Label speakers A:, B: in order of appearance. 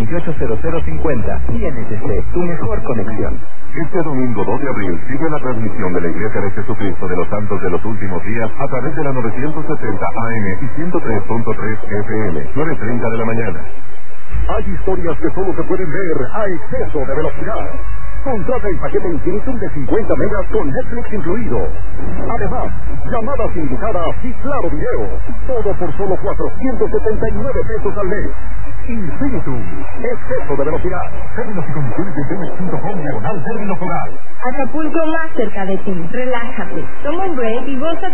A: 809-228-0050. INTC, tu mejor conexión.
B: Este domingo 2 de abril sigue la transmisión de la Iglesia de Jesucristo de los Santos de los Últimos Días a través de la 970 AM y 103.3 FM, 9:30 de la mañana. Hay historias que solo se pueden ver a exceso de velocidad. Contrata el paquete Infinitum de 50 megas con Netflix incluido. Además, llamadas ilimitadas y claro video. Todo por solo 479 pesos al mes. Infinitum, exceso de velocidad. Términos y condiciones de Pemex.com/término foral.
C: Acapulco más cerca de ti. Relájate. Toma un break y goza